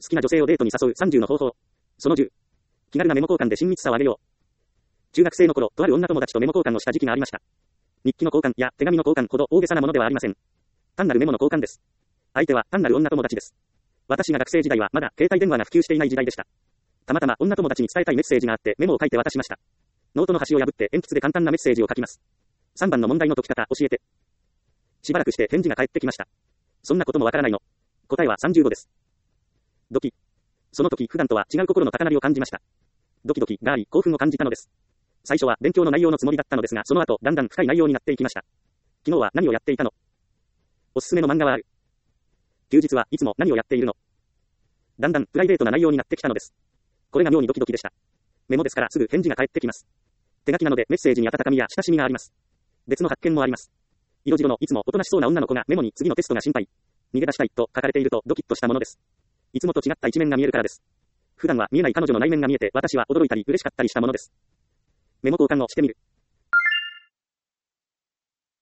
好きな女性をデートに誘う30の方法。その10。気軽なメモ交換で親密さを上げよう。中学生の頃、とある女友達とメモ交換をした時期がありました。日記の交換や手紙の交換ほど大げさなものではありません。単なるメモの交換です。相手は単なる女友達です。私が学生時代はまだ携帯電話が普及していない時代でした。たまたま女友達に伝えたいメッセージがあってメモを書いて渡しました。ノートの端を破って鉛筆で簡単なメッセージを書きます。3番の問題の解き方教えて。しばらくして返事が返ってきました。そんなこともわからないの。答えは35です。ドキ。その時普段とは違う心の高鳴りを感じました。ドキドキがあり興奮を感じたのです。最初は勉強の内容のつもりだったのですが、その後だんだん深い内容になっていきました。昨日は何をやっていたの？おすすめの漫画はある？休日はいつも何をやっているの？だんだんプライベートな内容になってきたのです。これが妙にドキドキでした。メモですからすぐ返事が返ってきます。手書きなのでメッセージに温かみや親しみがあります。別の発見もあります。色白のいつもおとなしそうな女の子がメモに次のテストが心配。逃げ出したいと書かれているとドキッとしたものです。いつもと違った一面が見えるからです。普段は見えない彼女の内面が見えて私は驚いたり嬉しかったりしたものです。メモ交換をしてみる。